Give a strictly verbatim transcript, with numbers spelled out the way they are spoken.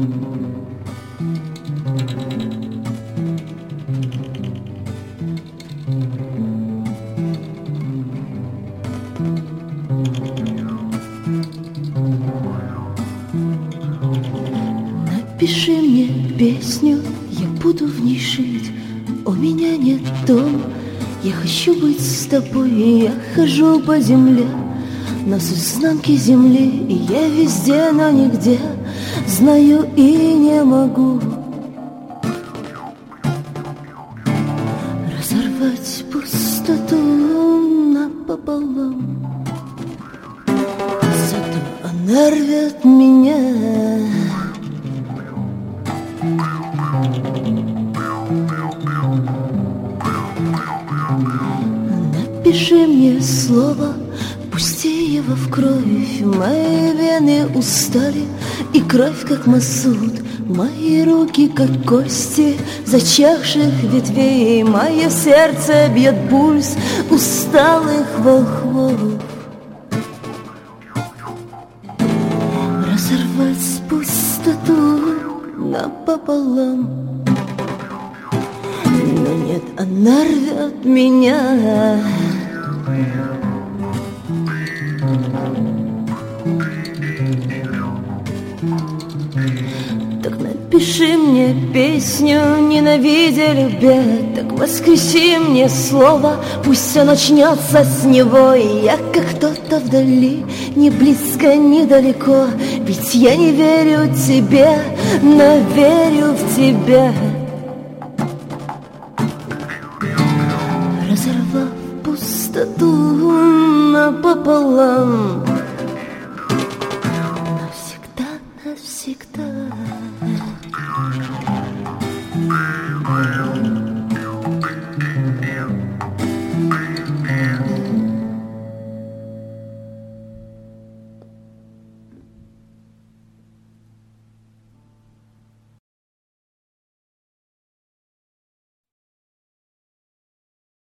Напиши мне песню, я буду в ней жить. У меня нет дома, я хочу быть с тобой. Я хожу по земле, но с изнанки земли. И я везде, но нигде знаю и не могу разорвать пустоту напополам. Зато она рвет меня. Напиши мне слово, пусти его в кровь. Мои вены устали, и кровь как мазут. Мои руки как кости зачахших ветвей. Мое сердце бьет пульс усталых волхвов. Разорвать пустоту напополам. Но нет, она рвет меня. Так напиши мне песню, ненавидя, любя. Так воскреси мне слово, пусть все начнется с него. И я как кто-то вдали, не близко, не далеко. Ведь я не верю тебе, но верю в тебя. Разорвав пустоту напополам.